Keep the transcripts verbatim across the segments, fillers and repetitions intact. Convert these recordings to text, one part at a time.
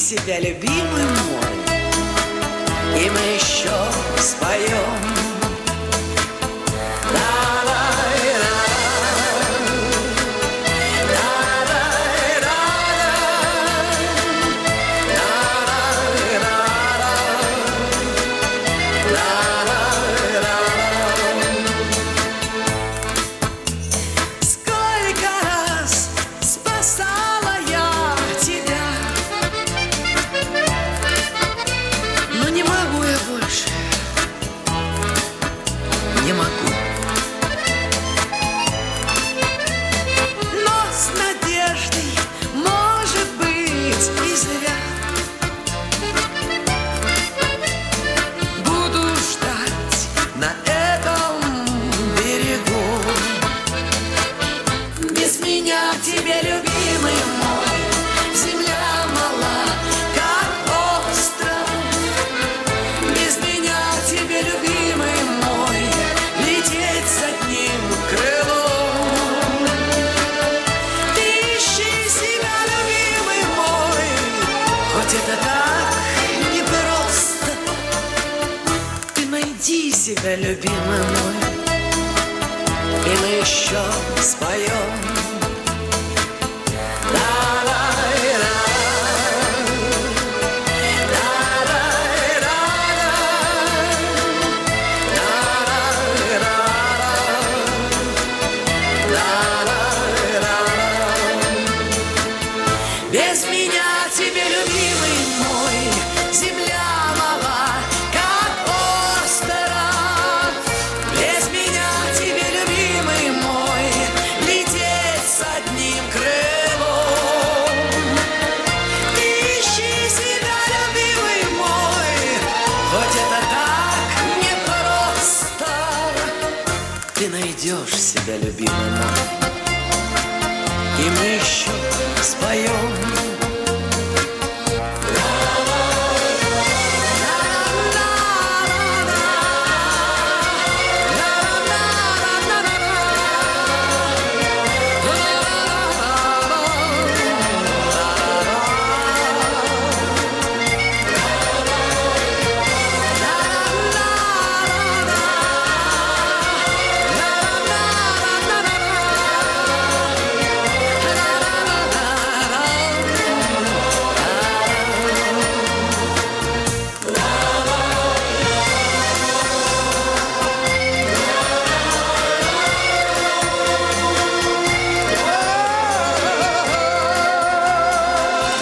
себя, любимый мой, и мы еще споем. Не могу. Но с надеждой, может быть, и зря буду ждать на этом берегу. Без меня к тебе, любимый мой, земля мала, как остров. Без меня к тебе, любимый мой, лететь с одним крылом. Ты ищи себя, любимый мой, хоть это так непросто. Ты найди себя, любимый мой, и мы еще споем. Без меня тебе, любимый мой, земля мала, как остров. Без меня тебе, любимый мой, лететь с одним крылом. Ты ищи себя, любимый мой, хоть это так непросто. Ты найдешь себя, любимый мой, и мы еще споем.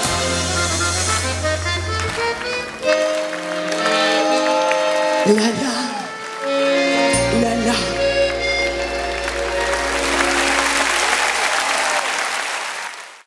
Ля-ля.